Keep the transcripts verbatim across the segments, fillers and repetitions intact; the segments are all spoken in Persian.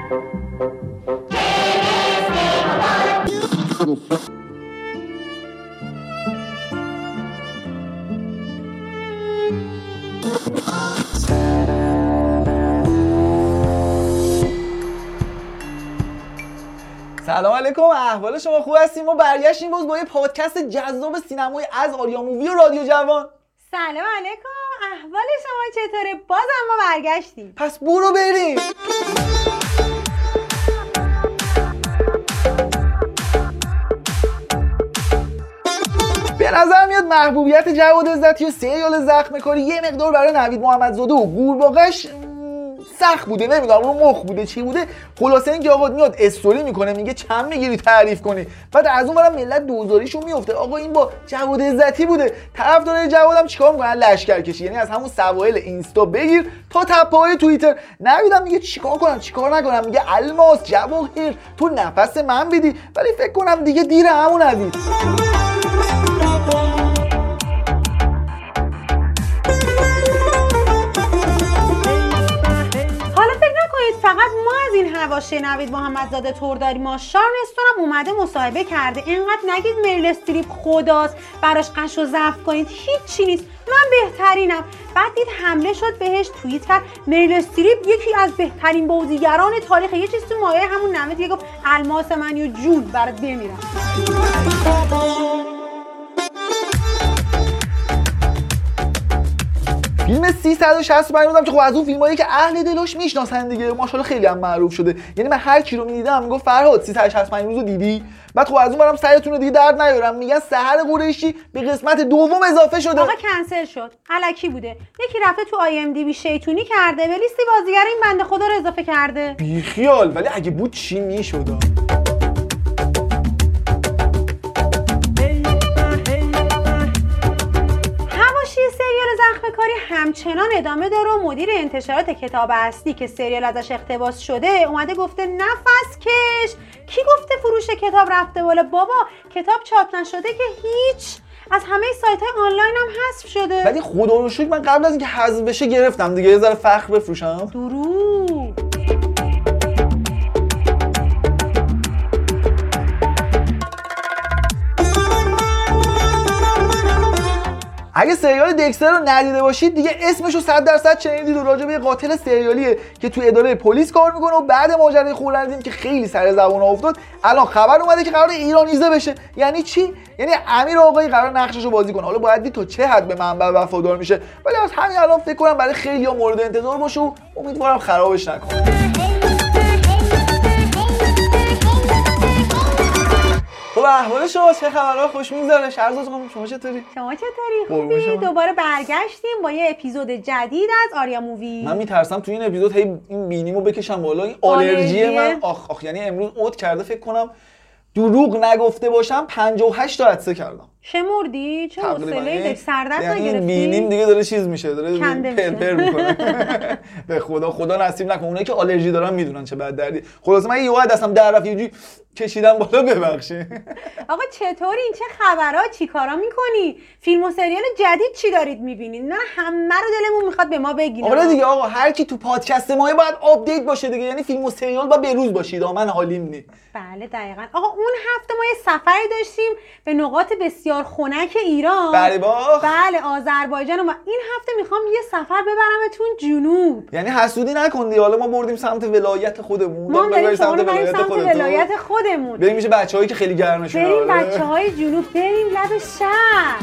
سلام علیکم، احوال شما خوب هستیم؟ ما برگشتیم باز با یه پادکست جذاب سینمایی از آریا مووی و رادیو جوان. سلام علیکم، احوال شما چطوره؟ باز ما برگشتیم. پس برو بریم. به نظر میاد محبوبیت جواد عزتی و سریال زخمه‌کاری یه مقدار برای نوید محمدزاده و قورباغه‌اش سخت بوده، نمیدونم رو مخ بوده چی بوده. خلاصه اینکه آقا میاد استوری میکنه میگه چند میگیری تعریف کنی، بعد از اون برام ملت دوزاریشون میفته آقا این با جواد عزتی بوده. طرفدارای جوادم چیکار میکنن؟ لشکر کشی، یعنی از همون سواحل اینستا بگیر تا تپه‌های توییتر. نویدم میگه چیکار کنم چیکار نکنم، میگه الماس جواهر تو نفس من بدی، ولی فکر کنم دیگه دیر همون نوید. فقط ما از این حواشی نوید محمدزاده تور داریم. ما شارلستون هم اومده مصاحبه کرده. اینقدر نگید میل استریپ خداست براش قش و ضعف کنید، هیچی نیست، من بهترینم. بعد دید حمله شد بهش، توییت کرد میل استریپ یکی از بهترین بازیگران تاریخ. یه چیز تو مایه همون نوید دیگه گفت الماس من یا جون برات بمیرم. فیلم سیصد و شصت و پنج بودم که خب از اون فیلمایی که اهل دلش میشناسن دیگه، ماشاءالله خیلی هم معروف شده. یعنی من هر کی رو میدیدم میگفت فرهاد سیصد و شصت و پنج روزو دیدی؟ بعد خب از اون برام سعیتون رو دیگه درد نیارم، میگن سحر قریشی به قسمت دوم اضافه شده. آقا کنسل شد، الکی بوده. یکی رفته تو آی ام دی بی شیطونی کرده به لیست بازیگر این بنده خدا رو اضافه کرده. بی خیال، ولی اگه بود چی میشد؟ زخمه‌کاری همچنان ادامه داره و مدیر انتشارات کتاب اصلی که سریال ازش اقتباس شده اومده گفته نفس کش. کی گفته فروش کتاب رفته بالا؟ بابا کتاب چاپ نشده که هیچ، از همه سایت‌های آنلاین هم حذف شده. ولی خدا رو شکر من قبل از اینکه حذف بشه گرفتم دیگه، یه ذره فخر بفروشم. درو اگه سریال دکستر رو ندیده باشید دیگه اسمشو صد درصد شنیدید و راجع به یه قاتل سریالیه که تو اداره پلیس کار میکنه و بعد ماجرای خورلندین که خیلی سر زبون افتاد الان خبر اومده که قرار ایرانیزه بشه. یعنی چی؟ یعنی امیر آقایی قرار نقششو بازی کنه. حالا باید دید تا چه حد به منبع وفادار میشه، ولی از همین الان فکر کنم برای خیلی‌ها مورد انتظار باشه و امیدوارم خرابش نکنه. خب احوال شما چه خبرها؟ خوش میگذره؟ شهرزاد خانم شما چطوری؟ شما چطوری؟ خوبی؟ دوباره برگشتیم با یه اپیزود جدید از آریا مووی. من میترسم تو این اپیزود هی این بینیمو بکشم بالا، این آلرژی من آخ آخ، یعنی امروز اوت کرده فکر کنم دروغ نگفته باشم پنجاه و هشت تا عدسه کردم. شمردی؟ چه حوصله‌ای داری؟ سردرد یعنی نگرفتی؟ بینیم دیگه داره چیز میشه، داره پرپر میکنه. به خدا خدا نصیب نکنه. اونایی که آلرژی دارن میدونن چه بد دردی. خلاص من یه وقت دستم در رفت یه جوری کشیدم بالا، ببخشید. آقا چطوری؟ این چه خبرها؟ چیکارا میکنی؟ فیلم و سریال جدید چی دارید میبینید؟ نه همه رو دلمون میخواد به ما بگین. آره دیگه آقا، هر کی تو پادکست ما باید آپدیت باشه دیگه، یعنی فیلم و سریال با بروز باشید. من حالیم نی. بله دقیقاً. آقا اون هفته ما یه سفری داشتیم به نقاط بسیار خنک ایران. بله باخ. بله آذربایجان، و این هفته میخوام یه سفر ببرمتون جنوب. یعنی حسودی نکن، حالا ما بردیم سمت ولایت خودمون. ما بریم سمت ولایت خودمون. ولایت خودمون. بریم میشه بچه‌هایی که خیلی گرمشون. بریم بچه‌های جنوب، بریم لب شهر.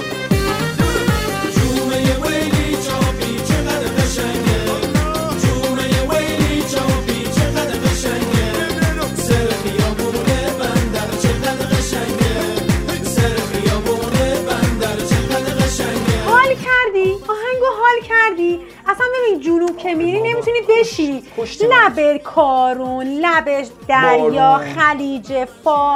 اصلا ببین جنوب که میری نمیتونی بشینی، لب کارون، لب دریا، خلیج فارس،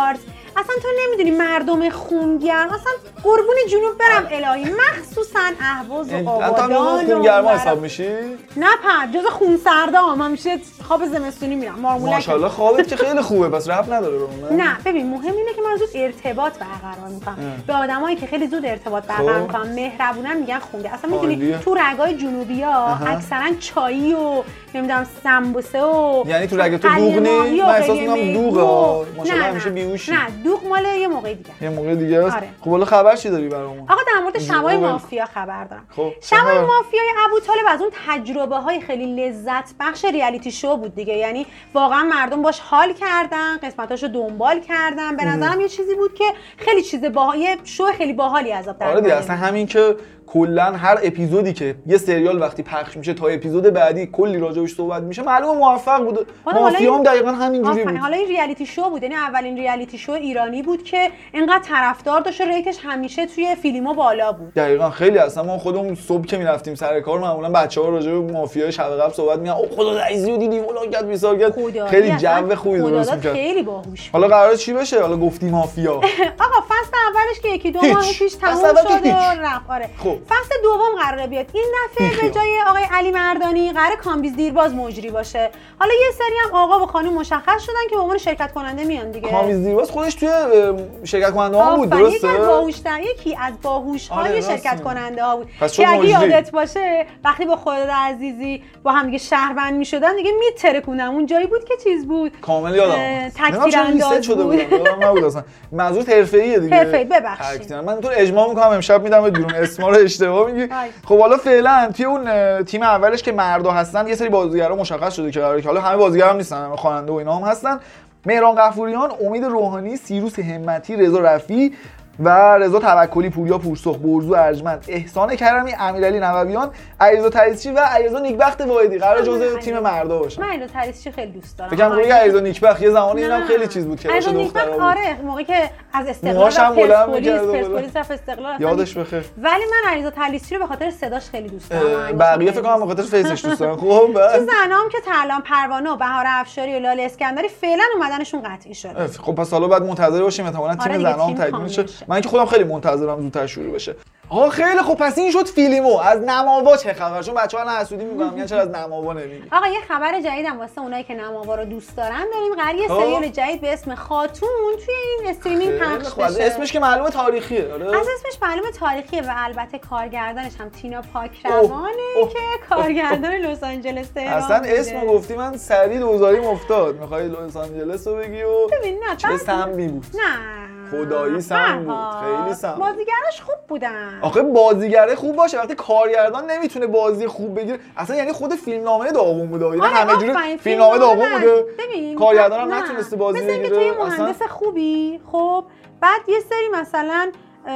اصلا تو نمیدونی مردم خونگرم اصلا قربون جنوب برم الهی، مخصوصا اهواز و آبادان و خونگرما حساب میشی؟ نه پد جز خونسردا من میشه خواب زمستونی میرم مارمولک. ماشاءالله خوابت که خیلی خوبه پس ربط نداره به اون. نه ببین مهم اینه که من زود ارتباط برقرار میکنم به آدمایی که خیلی زود ارتباط برقرار میکنم مهربونن میگن خونگرم. اصلا میدونی تو رگای جنوبیا اکثرا چایی و نمیدونم سمبوسه و یعنی تو رگ تو دوغ نی؟ من احساس میکنم دوغه ماشاءالله همیشه بیهوشی. نه دوغ مال یه موقع دیگه یه موقع دیگه است. خب حالا خبر چی داری برامون؟ آقا در مورد شبای مافیا خبر دارم. خب شبای مافیای ابوطالب از اون تجربه های خیلی لذت بخش ریالیتی شو بود دیگه، یعنی واقعا مردم باش حال کردن، قسمتاشو دنبال کردن. به نظرم یه چیزی بود که خیلی چیز باحال، شو خیلی باحالی از آب در آره دیگه اصلا همین که کلا هر اپیزودی که یه سریال وقتی پخش میشه تا اپیزود بعدی کلی راجعش صحبت میشه معلومه موفق بوده. مافیا هم دقیقاً همینجوری بود. حالا این ریالیتی شو بود، یعنی اولین ریالیتی شو ایرانی بود که اینقدر طرفدار داشت و ریتش همیشه توی فیلم‌ها بالا بود. دقیقاً خیلی اصلا ما خودمون صبح که میرفتیم سر کار معمولا بچه‌ها راجع به مافیای شب قبل صحبت می‌کردن. او خدا عزیزی رو دیدیم فلان بیسار کرد. خیلی جو خوبی درست می‌کرد. خیلی باهوش. حالا قراره چی بشه؟ حالا گفتی مافیا. آقا فصل اولش که یکی دو ماه پیش تموم شد و رفت. آره. فصل دوم قراره بیاد. این دفعه به جای آقای علی مردانی قراره کامبیز دیرباز مجری باشه. حالا یه سری هم آقا و خانم مشخص شدن که به عنوان شرکت کننده میان دیگه. کامبیز دیرباز خودش توی شرکت کننده ها بود درسته؟ یکی از باهوش‌ترین یکی از باهوش‌های شرکت کننده ها بود. که اگه یادت باشه وقتی با خالد عزیزی با هم دیگه شهروند میشدن دیگه میترکونن. اون جایی بود که چیز بود. کامل یادم. تکثیر انداز شده بود. یادم نبود اصلا. منظور حرفه‌ایه دیگه. حرفه‌ای ببخشید. من تو اجماع می‌کنم امشب میدم به درون اسما رو اشتباه میگی. خب حالا فعلا توی اون تیم اولش که مردا هستن یه سری بازیگرا مشخص شده که قراره که حالا همه بازیگرا هم نیستن، همه خواننده و اینا هم هستن. مهران غفوریان، امید روحانی، سیروس همتی، رضا رفیعی و رضا توکلی، پوریا پورسرخ، برزو ارجمند، احسان کرمی، امیرعلی نوویان، علیرضا طریسچی و علیرضا نیکبخت واحدی قرار جزء تیم مردا باشه. من علیرضا طریسچی خیلی دوست دارم. فکر کنم علیرضا نیکبخت یه زمانی اینم خیلی چیز بود که علیرضا نیکبخت آره موقعی که از استقلال پرسپولیس پرسپولیس رفت استقلال یادش بخیر. ولی من علیرضا طریسچی رو به خاطر صداش خیلی دوست دارم. بقیه فکر کنم به خاطر فیسش دوست دارم. خب تو زنام که ترلان پروانه و بهار افشاری و لاله اسکندری فعلا اومدنشون قطعی شده. خب پس حالا بعد منتظر باشیم احتمالاً تیم زنام تکمیل شه. من که خودم خیلی منتظرم زودتر شروع بشه. آقا خیلی خب پس این شد فیلمو. از نماوا چه خبر؟ چون بچه‌ها الان حسودی میگن میگن چرا از نماوا نمیگی؟ آقا یه خبر جدیدم واسه اونایی که نماوا رو دوست دارن داریم. قراره یه سریال جدید به اسم خاتون توی این استریمینگ پخش بشه. اسمش که معلومه تاریخیه. آره از اسمش معلومه تاریخیه و البته کارگردانش هم تینا پاکروانه که کارگردان لس آنجلس تهران. اصلا اسمو گفتی من سری دوزاریم افتاد. میخوای لس آنجلس رو بگی و ببین نه چه سمی بود. نه خدایی سم بود. خیلی سم. بازیگراش خوب بودن. آخه بازیگره خوب باشه وقتی کارگردان نمیتونه بازی خوب بگیره. اصلا یعنی خود فیلمنامه داغون بوده. یعنی همه جوره فیلمنامه داغون بوده. کارگردان هم نتونسته بازی بگیره. مثلا که تو مهندس خوبی خب بعد یه سری مثلا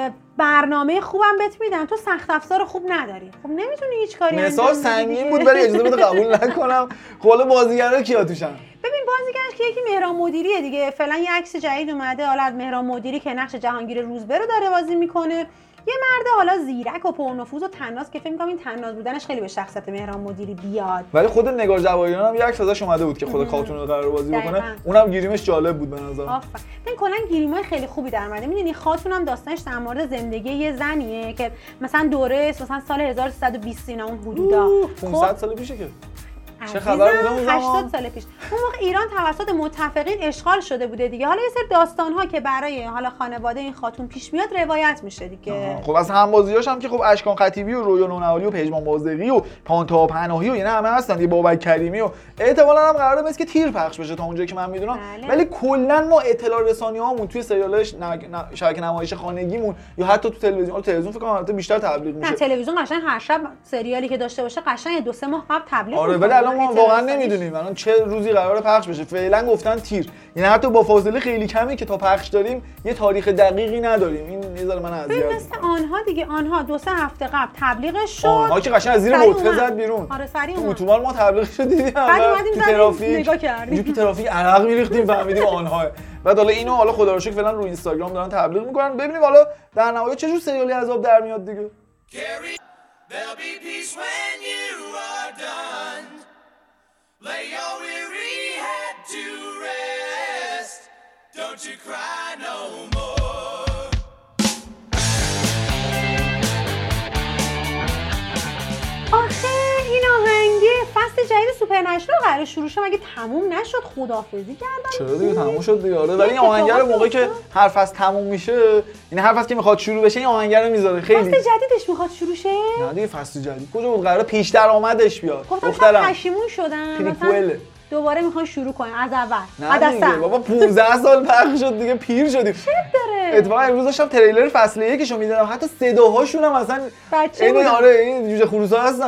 برنامه خوبم بهت میدن تو سخت افزار خوب نداری. خب نمیتونی هیچ کاری انجام بدی. مثال سنگین بود ولی اجازه بده قبول نکنم. حالا بازیگرا کیا توشن؟ ببین بازیگرش که یکی مهران مدیریه دیگه. فعلا یه عکس جدید اومده حالا از مهران مدیری که نقش جهانگیر روزبه رو داره بازی میکنه. یه مرد حالا زیرک و پرنفوذ و تناز که فکر می‌کنم این تناز بودنش خیلی به شخصیت مهران مدیری بیاد. ولی خود نگار جواهریان هم یه عکس ازش اومده بود که خود خاتون رو قرار بازی بکنه. اونم گیریمش جالب بود به نظر. آفرین. این کلا گیریمای خیلی خوبی در اومده. میدونی خاتون هم داستانش در مورد زندگی یه زنیه که مثلا دوره مثلا سال هزار و سیصد و بیست اینا اون حدودا. پانصد سال پیشه که چه خبر بوده اون زمان؟ هشتاد سال پیش. اون موقع ایران توسط متفقین اشغال شده بوده دیگه. حالا یه سری داستان‌ها که برای حالا خانواده این خاتون پیش میاد روایت میشه دیگه. خب از همبازیاش هم که خب اشکان خطیبی و رویا نونهالی و پژمان بازدقی و پانتا پناهی و اینا همه هستن. یه بابک کریمی و احتمالاً هم قراره مثل که تیر پخش بشه تا اونجایی که من میدونم. بله. ولی کلا ما اطلاع رسانی‌هامون توی سریالش شبکه نمایش خانگیمون یا حتی تو تلویزیون، تلویزیون فکر کنم البته بیشتر تبلیغ میشه. نه تلویزیون قشنگ هر شب سریالی که داشته باشه قشنگ دو سه ماه قبل تبلیغ آره ولی الان ما واقعا نمیدونیم الان چه روزی قراره پخش بشه. فعلا گفتن تیر. یعنی حتی با فاصله خیلی کمی که تا پخش داریم یه تاریخ دقیقی نداریم. این یه ذره من اذیت می‌کنه. مثل آنها دیگه آنها دو سه هفته قبل تبلیغش شد. آنها که قشنگ از زیر مرتفع زد بیرون. آره سریع اومد. اتوبان ما تبلیغش رو دیدیم. بعد اومدیم ترافیک نگاه کردیم. تو ترافیک عرق می‌ریختیم فهمیدیم آنها. بعد حالا اینو حالا خدا رو شکر فعلا روی اینستاگرام دارن تبلیغ می‌کنن. ببینیم حالا در نهایت چه جور سریالی عذاب در میاد دیگه. There'll be peace when you are done. Lay your weary head to rest. Don't آخه این آهنگه فصل جدید سوپرنچرال قرار شروع شه مگه تموم نشد؟ خداحافظی کردن. چرا دیگه تموم شد دیگه. آره ولی این آهنگر موقعی که هر فصل تموم میشه، این هر فصل که میخواد شروع بشه این آهنگر رو میذاره. خیلی فصل جدیدش میخواد شروع شه؟ نه دیگه فصل جدید کجا بود؟ قراره پیش درآمدش بیاد. دخترم پشیمون شدن. مثلا دوباره میخوان شروع کنن از اول. نه دیگه بابا پانزده سال پخش شد دیگه، پیر شدیم. چه داره؟ اتفاقا امروز داشتم تریلر فصل یکشو میدیدم، حتی صداهاشون هم اصلا این آره این جوجه خروسا هستن.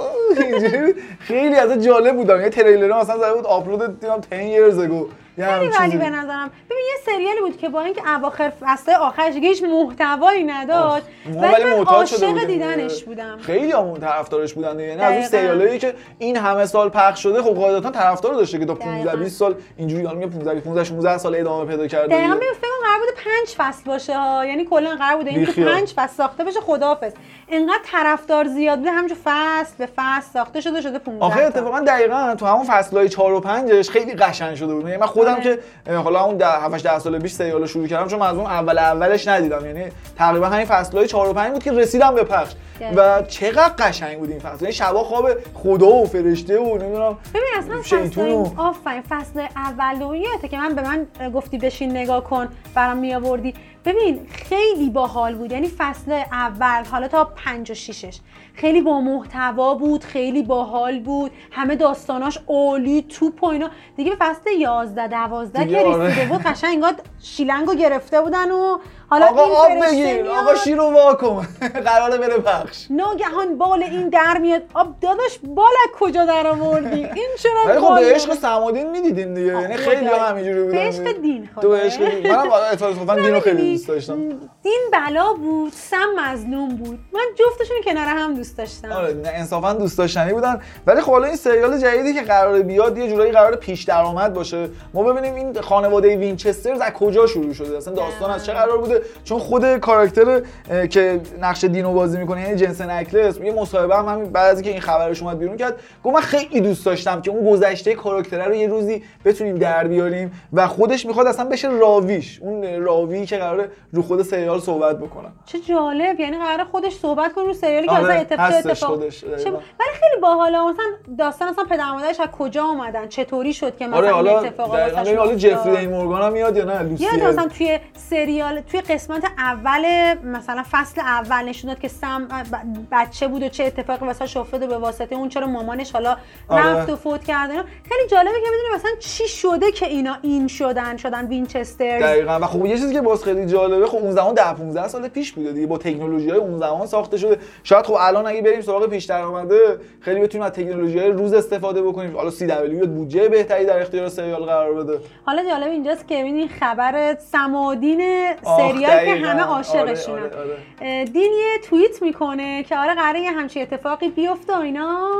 خیلی از جالب بود. یه تریلر مثلا زده بود آپلود دیدم ده years ago. خیلی ولی به نظرم ببین یه سریالی بود که با اینکه اواخر فصل آخرش دیگه هیچ محتوایی نداد ولی من عاشق دیدنش بودم. خیلی همون طرفدارش بودن دیگه. نه از اون سریالایی که این همه سال پخش شده خب قاعدتا طرفدار داشته که تا پانزده بیست سال اینجوری حالا میگه پانزده پانزده شانزده سال ادامه پیدا کرده. دقیقاً فکر کنم قرار بوده پنج فصل باشه ها، یعنی کلا قرار بوده این که پنج فصل ساخته بشه. خداحافظ. اینقدر طرفدار زیاد بوده همونجور فصل به فصل ساخته شده شده پانزده. آخه اتفاقا دقیقاً تو همون فصلای چهار و پنجش خیلی قشنگ شده بود. من خودم که حالا اون هفت ده سال پیش سریال شروع کردم چون من از اون اول اولش ندیدم، یعنی تقریبا همین فصلای چهار و پنج بود که رسیدم به پخش و چقدر قشنگ بود این فصل. یعنی شبا خواب خدا و فرشته و نمیدونم ببین اصلا فصل آفرین فصل اول و یادته که من به من گفتی بشین نگاه کن برام می آوردی. ببین خیلی باحال بود، یعنی فصل اول حالا تا پنج و ششش خیلی با محتوا بود، خیلی باحال بود، همه داستاناش عالی توپ و اینا. دیگه به فصل یازده دوازده که رسیده بود قشنگ انگار شیلنگو گرفته بودن و حالا آقا آب بگیر، آقا شیرو واکن قراره بره پخش. ناگهان بال این در میاد. آب داداش بال کجا در آوردی؟ این چرا ولی خب به عشق صمادین میدیدیم دیگه، یعنی خیلی همینجوری بودن. به عشق دین خدا. تو عشق دین. منم اتفاقا دینو خیلی دوست داشتم. دین بلا بود، سم مظلوم بود. من جفتشون کنار هم دوست داشتم. آره انصافا دوست داشتنی بودن. ولی خب حالا این سریال جدیدی که قراره بیاد یه جورایی قراره پیش درآمد باشه. ما ببینیم این خانواده وینچسترز از کجا شروع شده، اصلا داستان از چه قرار بوده. چون خود کاراکتر که نقش دینو بازی میکنه یعنی جنسن اکلس یه مصاحبه هم همین بعد از اینکه این خبرش اومد بیرون کرد، گفت من خیلی دوست داشتم که اون گذشته کاراکتر رو یه روزی بتونیم در بیاریم و خودش میخواد اصلا بشه راویش، اون راوی که قراره رو خود سریال صحبت بکنه. چه جالب، یعنی قراره خودش صحبت کنه رو سریالی که اصلا اتفاق اتفاق ولی خیلی باحاله. مثلا داستان اصلا پدر مادرش از کجا اومدن، چطوری شد که مثلا این اتفاقا واسش حالا جفری دین مورگان هم میاد یا نه لوسی یاد مثلا توی سریال توی قسمت اول مثلا فصل اول نشون داد که سم بچه بود و چه اتفاقی واسش افتاد و به واسطه اون چرا مامانش حالا رفت و فوت کرد. خیلی جالبه که بدونیم مثلا چی شده که اینا این شدن شدن وینچسترز. دقیقاً. و خب یه چیزی که باز خیلی جالبه خب اون زمان ده پانزده سال پیش بوده دیگه، با تکنولوژی‌های اون زمان ساخته شده. شاید خب الان اگه بریم سراغ پیش درآمده خیلی بتونیم از تکنولوژی‌های روز استفاده بکنیم. حالا سی دبلیو بودجه بهتری در اختیار سریال قرار بده. حالا جالب اینجاست که ببینید خبر صمادین سریال که همه عاشقشونن. آره، آره، آره. دین یه توییت میکنه که آره قراره یه همچین اتفاقی بیفته و اینا.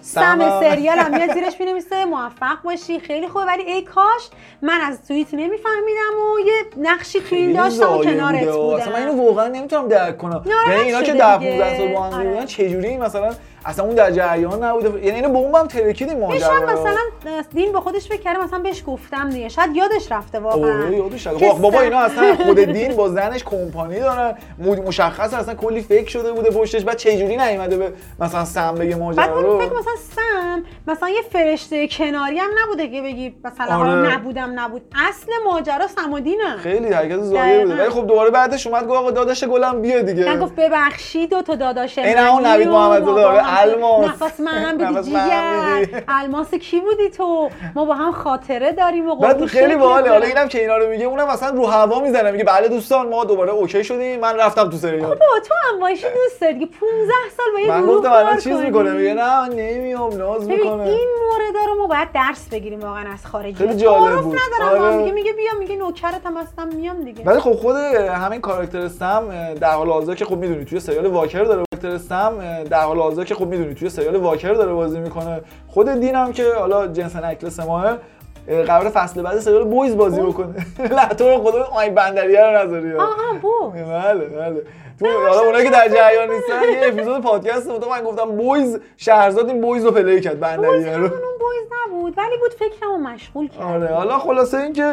سم سریال هم میاد زیرش مینویسه موفق باشی خیلی خوبه ولی ای کاش من از توییت نمیفهمیدم و یه نقشی تو این داشتم و کنارت بودم. اصلا من اینو واقعا نمیتونم درک کنم. یعنی اینا که ده پانزده سال با هم بودن چه جوری مثلا اصلا اون در جریان نبوده، یعنی اینو بمبم ترکیدیم ماجرا. مثلا دین به خودش فکر کرده مثلا بهش گفتم دیگه، شاید یادش رفته واقعا. آره یادش رفته. بابا اینا اصلا خود دین با زنش کمپانی دارن، مشخص اصلا کلی فکر شده بوده پشتش، بعد چه جوری نیومده به مثلا سم بگه ماجرا رو. بعد فکر مثلا سم مثلا یه فرشته کناری هم نبوده که بگی مثلا آره. نبودم نبود، اصل ماجرا سمادینه. خیلی حرکت زایه بوده. ولی خب دوباره بعدش اومد گفت آقا داداش گلم بیا دیگه. گفت ببخشید دو تا داداش من. این همون نوید محمدزاده الماس. نفس منم بدی جیگر. الماس کی بودی تو؟ ما با هم خاطره داریم و بعد خیلی باحاله. حالا اینم که اینا رو میگه اونم مثلا رو هوا میزنه میگه بله دوستان ما دوباره اوکی شدیم من رفتم تو سریال. بابا تو هم وایشی دوست داری دیگه پانزده سال با یه گروه کار کنی. من گفتم چیز میکنه میگه نه نمیام ناز میکنه. این مورد رو ما باید درس بگیریم واقعا از خارجی. خیلی جالب بود. آره. میگه میگه بیا میگه نوکرتم هستم میام دیگه. ولی خب خود همین کاراکتر سم در حال حاضر که خب میدونی توی سریال واکر داره کاراکتر سم در حال حاضر که خب میدونی توی سریال واکر داره بازی میکنه. خود دین هم که حالا جنسن اکلس ماه قرار فصل بعد سریال بویز بازی بکنه. نه تو رو خدا آین بندریه رو نذاری. آها بویز. بله بله. تو حالا اونایی که در جریان نیستن یه اپیزود پادکست بود من گفتم بویز شهرزاد این بویز رو پلی کرد بندریه رو. اون بویز نبود ولی بود فکرمو مشغول کرد. آره حالا خلاصه این که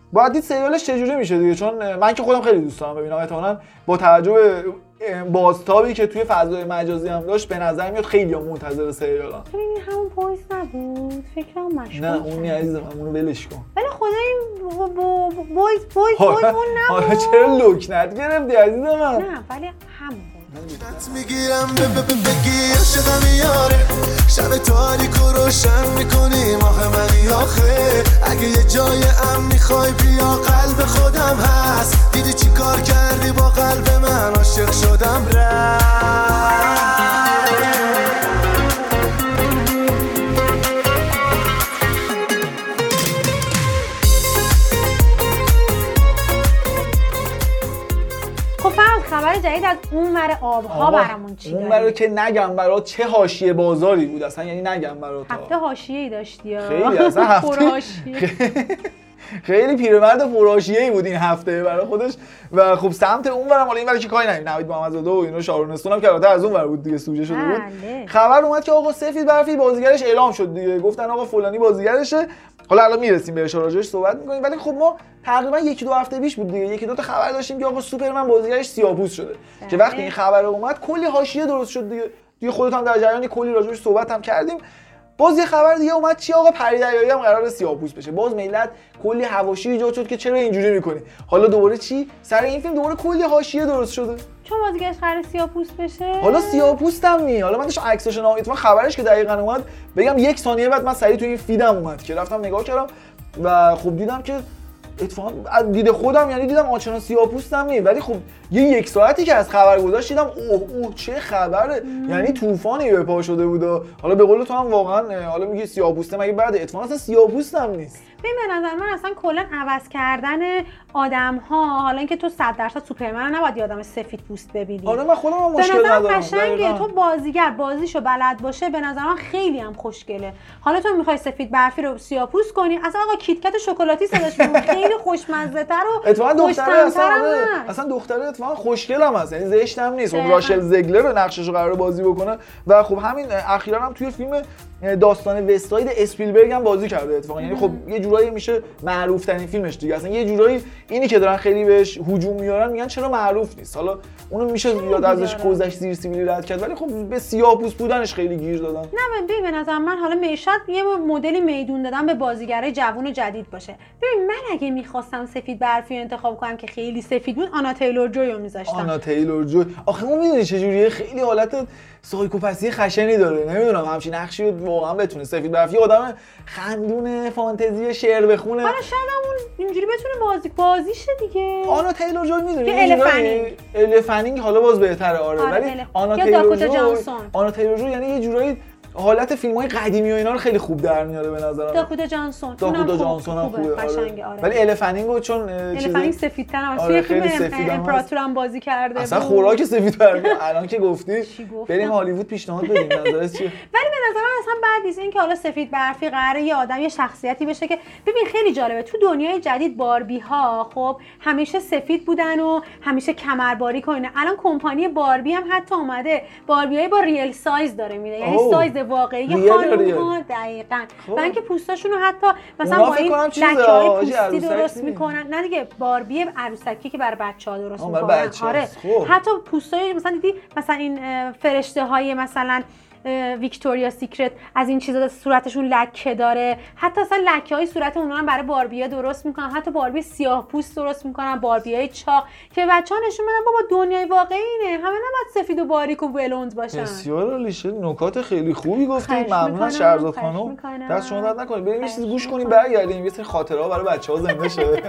باید دید سریالش چجوری میشه دیگه، چون من که خودم خیلی دوست دارم ببینم. احتمالاً با توجه به بازتابی که توی فضای مجازی هم داشت به نظر میاد خیلی منتظر سریالن. ببین همون پویز نبود فکرام مشغول. نه اون نی عزیزم، اونو ولش کن. ولی خدای بویز بویز بویز اون نبود. حالا چرا لکنت گرفتی عزیزم من؟ نه ولی همون میگیرم بگی عشقم یاره، شب تاریک و روشن میکنیم آخه منی آخه، اگه یه جای امن میخوای بیا قلب خودم هست، دیدی چی کار کردی با قلب من عاشق شدم رفت. خبر جدید از اون ور آبها برامون چی داری؟ اون ور که نگم برات چه حاشیه بازاری بود اصلا، یعنی نگم برات هفته حاشیه‌ای داشتی ها. خیلی اصلا هفته خیلی پیرمرد پرحاشیه‌ای بود این هفته برای خودش. و خب سمت اون ورم حالا این ور که کاری نداریم، نوید محمدزاده و اینو شارون استون هم که البته از اون ور بود دیگه سوژه شده بود. خبر اومد که آقا سفید برفی بازیگرش اعلام شد دیگه، گفتن آقا فلانی بازیگرشه. حالا الان میرسیم بهش راجعش صحبت می‌کنیم، ولی خب ما تقریبا یکی دو هفته پیش بود دیگه یکی دو تا خبر داشتیم که آقا سوپرمن بازیگرش سیاه‌پوست شده ده. که وقتی این خبر اومد کلی حاشیه درست شد دیگه. دیگه خودت هم در جریانی کلی راجعش صحبت هم کردیم. باز یه خبر دیگه اومد چی آقا پریدریایی هم قراره سیاه‌پوست بشه. باز ملت کلی حواشی ایجاد شد که چرا اینجوری می‌کنی. حالا دوباره چی؟ سر این فیلم دوباره کلی حاشیه درست شده. چون بازیگرش قراره سیاه‌پوست بشه. حالا سیاه‌پوست هم نی. حالا من داشتم عکساشو نام اتفاقا خبرش که دقیقاً اومد بگم یک ثانیه بعد من سریع تو این فیدم اومد که رفتم نگاه کردم و خب دیدم که اتفاقا دید خودم یعنی دیدم آنچنان سیاه‌پوستم نی، ولی خب یه یک ساعتی که از خبر گذشت دیدم اوه اوه چه خبره، یعنی طوفانی به پا شده بود. حالا به قول تو هم واقعا حالا میگی سیاه‌پوسته مگه بعد اتفاقا اصلا سیاه‌پوستم نیست. ببین به نظر من اصلا کلا عوض کردن آدم‌ها، حالا اینکه تو صد درصد سوپرمن نباید یه آدم سفید پوست ببینی. آره من خودم هم مشکل ندارم. به نظر قشنگه تو بازیگر بازیشو بلد باشه، به نظر من خیلی هم خوشگله. حالا تو می‌خوای سفید برفی رو سیاه‌پوست کنی، اصلا آقا کیتکت شکلاتی صداش میاد خیلی خوشمزه‌تر و اتفاقا دختره اصلا اصلا دختره اتفاقا خوشگل هم هست، یعنی زشت هم نیست. خب راشل زگلر رو نقشش رو قراره بازی بکنه و خب همین اخیراً هم توی فیلم داستان وست‌ساید اسپیلبرگ هم بازی کرده اتفاقا، یعنی خب یه جورایی میشه معروف ترین فیلمش دیگه. اصلا یه جورایی اینی که دارن خیلی بهش هجوم میارن میگن چرا معروف نیست، حالا اونو میشه یاد ازش گذشت زیر سیبیلی رد کرد، ولی خب به سیاه‌پوست بودنش خیلی گیر دادن. نه ببین به نظر من حالا میشد یه مدلی میدون دادن به بازیگرای جوون و جدید باشه. ببین من اگه میخواستم سفید برفی انتخاب کنم که خیلی سفید بود، آنا تیلور جوی رو میذاشتم. آنا تیلور جوی آخه اون میدونی چه جوریه، خیلی حالت سایکوپاتی خشنی داره، نمیدونم همچین نقشی واقعا بتونه سفید برفی آدم خندونه فانتزی شعر بخونه. حالا شاید اون اینجوری بتونه بازی بازیشه دیگه. آنا تیلور جوی میدونی الفنینگ الفنینگ حالا باز بهتره آره، آره ولی آنا تیلور جوی آنا تیلور جوی یعنی یه جورایی حالت فیلم‌های قدیمی و اینا رو خیلی خوب در میاره به نظرم. داکوتا جانسون داکوتا جانسون هم خوبه قشنگه آره. ولی الفنینگو چون الفنینگ سفیدتر هم آره توی فیلم امپراتور هم بازی کرده. اصلا خوراک سفید برمی الان که گفتی بریم هالیوود پیشنهاد بدیم نظرت چیه؟ ولی به نظر من اصلا بعد نیست این که حالا سفید برفی قراره یه آدم یه شخصیتی بشه که ببین خیلی جالبه تو دنیای جدید باربی ها خب همیشه سفید بودن و همیشه کمرباری کنه. الان کمپانی باربی هم حتی اومده باربیای با ریل سایز داره میده، یعنی سایز واقعی خانم‌ها دقیقاً و اینکه پوستاشون رو حتی مثلا با این لکه‌های پوستی درست میکنن. نه دیگه باربی عروسکی که برای بچه‌ها درست میکنن. آره حتی پوستای مثلا دیدی مثلا این فرشته های مثلا ویکتوریا سیکرت از این چیزا صورتشون لکه داره، حتی اصلا لکه های صورت اونها هم برای باربی‌ها درست میکنن، حتی باربی سیاه پوست درست میکنن، باربی‌های چاق که بچه‌ها نشون بدن بابا دنیای واقعی اینه، همه نباید سفید و باریک و بلوند باشن. بسیار عالی، نکات خیلی خوبی گفتید، ممنون از شهرزاد خانم، دست شما درد نکنه. بریم یه چیز گوش کنیم برگردیم یه سری خاطره‌ها برای بچه‌ها زنده شه.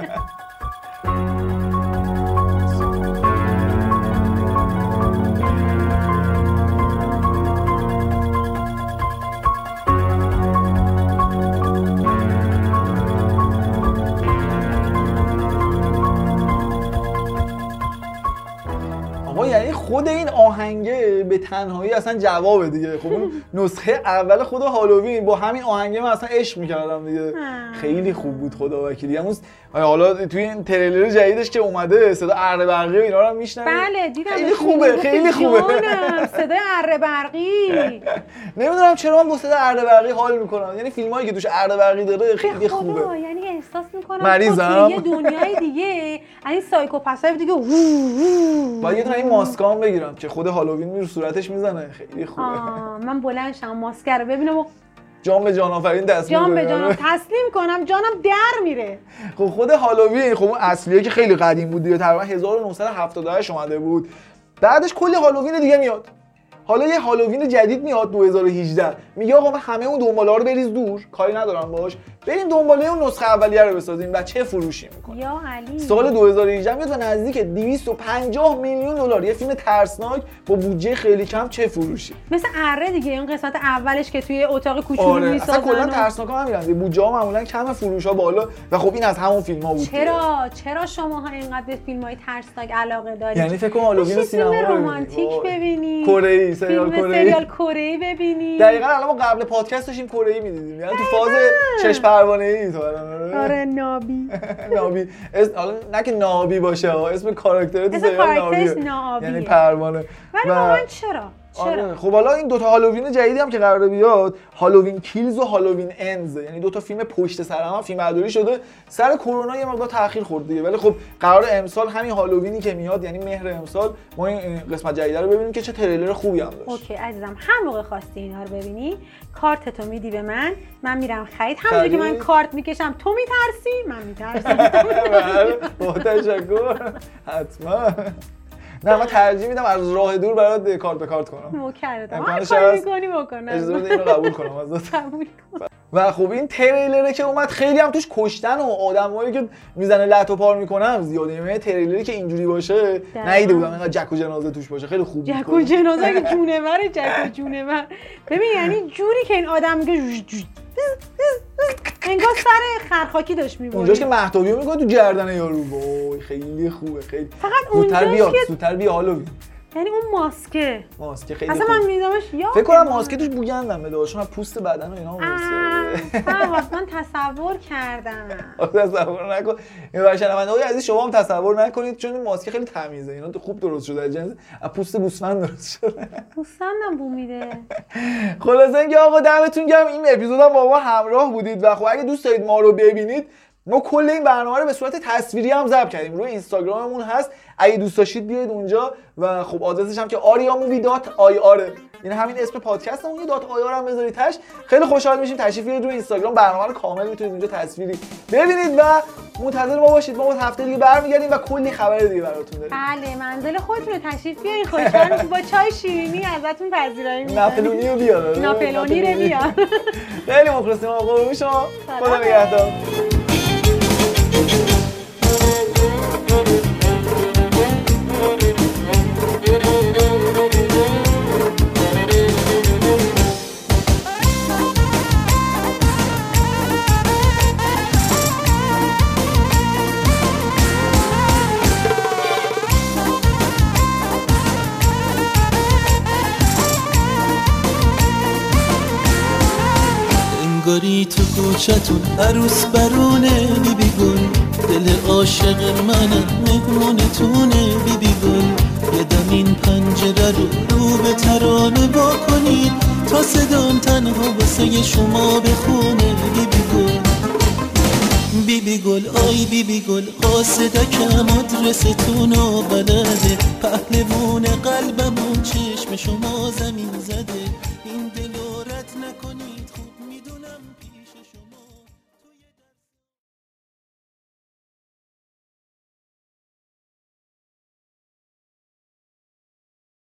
خود این آهنگه به تنهایی اصلا جوابه دیگه. خب اون نسخه اول خود هالووین با همین آهنگه من اصلا عشق می‌کردم دیگه. خیلی خوب بود خدا وکیلی. همون حالا توی این تریلر جدیدش که اومده صدا اره برقی و اینا رو میشنوید. بله دیدم. خیلی خوبه، خیلی خوبه. صدای اره برقی. نمیدونم چرا من با صدای اره برقی حال میکنم. یعنی فیلمایی که توش اره برقی داره خیلی خوبه. یعنی احساس میکنم مریضم یه دنیای دیگه، این سایکوپسای دیگه. باید یه دونه این ماسکام بگیرم که خود هالووین میره صورتش میزنه. خیلی خوبه. من بلند شم ماسک رو ببینم و جان به جان آفرین تسلیم جان به جانم تسلیم کنم، جانم در میره. خب خود هالووین خب اون اصلیه که خیلی قدیم بود دیگه، تقریبا هزار و نهصد و هفتاد و هشت اومده بود. بعدش کلی هالووین دیگه میاد. حالا یه هالووین جدید میاد دو هزار و هجده، میگه آقا من همه اون دنبالا رو بریز دور، کاری ندارم باش، بریم دنباله اون نسخه اولیه رو بسازیم و چه فروشی میکنه. یا علی سال دو هزار و هجده میاد و نزدیک دویست و پنجاه میلیون دلار یه فیلم ترسناک با بودجه خیلی کم چه فروشی. مثل اره دیگه، اون قسمت اولش که توی اتاق کوچولو آره. میسازن. اصلا کلا ترسناک ها میرن بودجه ها معمولا کم، فروش ها بالا و خب این از همون فیلم ها بود. چرا چرا شماها اینقدر به فیلم های ترسناک علاقه دارید؟ یعنی فکر کنم هالووین سینما فیلم رمانتیک ببینید، کره ای، سریال کره ای، سریال کره ای ببینید. دقیقاً الان ما قبل پادکست داشتیم کره ای می‌دیدیم، یعنی تو فاز چش پروانه ای تو. آره نابی نابی اسم حالا نه که نابی باشه، اسم کاراکتر تو سریال نابیه، یعنی پروانه. ولی واقعا چرا؟ آره. خب حالا این دوتا هالووین جدیدی هم که قراره بیاد، هالووین کیلز و هالووین اندز، یعنی دوتا فیلم پشت سر هم فیلم برداری شده. سر کرونا یه مقدار تأخیر خورد دیگه، ولی خب قرار امسال همین هالووینی که میاد، یعنی مهر امسال، ما این قسمت جدید رو ببینیم که چه تریلر خوبی هم داشت. اوکی عزیزم، هر موقع خواستی اینا رو ببینی کارتتو میدی به من، من میرم خرید. همونجوری که من کارت میکشم تو میترسی، من میترسم. با تشکر. حتما. نه من ترجیح میدم از راه دور برات کارت به کارت کنم. مکررم. هر کاری می‌کنی بکنم. اجازه بده اینو قبول کنم ازت. قبول کن. و خب این تریلره که اومد خیلی هم توش کشتن و آدمایی که میزنه لط و پار میکنن زیاده. یعنی تریلری که اینجوری باشه ندیده بودم اینقدر جک و جنازه توش باشه. خیلی خوب بود. جک و جنازه که جونور، جک و جونور. ببین یعنی جوری که این آدم میگه انگار سر خرخاکی داشت میبره. اونجاش که مهتابیو میگه تو گردن یارو، وای خیلی خوبه. خیلی فقط اونجاش که سوتر بیا هالووین، یعنی اون ماسکه ماسکه خیلی اصلا من میدمش یا فکر کنم ماسکه توش بوگندم بده چون پوست بدن و اینا میشه. فقط من تصور کردم. تصور نکن. این باشنونده‌های عزیز شما هم تصور نکنید چون این ماسکه خیلی تمیزه. اینا خوب درست شده، از جنس از پوست گوسفند درست شده. گوسفندم بو میده. خلاصه اینکه آقا دمتون گرم این اپیزودم با ما همراه بودید و خب اگه دوست دارید ما رو ببینید، ما کل این برنامه رو به صورت تصویری هم ضبط کردیم، روی اینستاگراممون هست، اگه دوست داشتید بیاید اونجا و خب آدرسش هم که آریامووی دات آی آر، این همین اسم پادکستمون، یه دات آی آر هم بذارید تاش. خیلی خوشحال میشیم تشریف بیارید روی اینستاگرام، برنامه رو کامل میتونید اونجا تصویری ببینید و منتظر ما باشید. ما با هفته دیگه برمیگردیم و کلی خبر دیگه براتون داریم. بله منزل خودتون تشریف بیارید، خوشحال میشیم با چای شیرینی ازتون پذیرایی می‌کنیم. ناپلونی رو بیار. ناپلونی رو بیار. خیلی مخلصیم آقا شما. خدا نگهدار. انگاری تو کوچتون عروس برونه بی بی گل، دل عاشق منه مهمونتونه بی بی گل. یه دم این پنجره رو رو به ترانه با کنید تا صدام تنها واسه شما بخونه بی بی گل. بی بی گل آی بی بی گل، قاصدکم آدرستون و بلده، پهلوون قلبمون چشم شما زمین زده.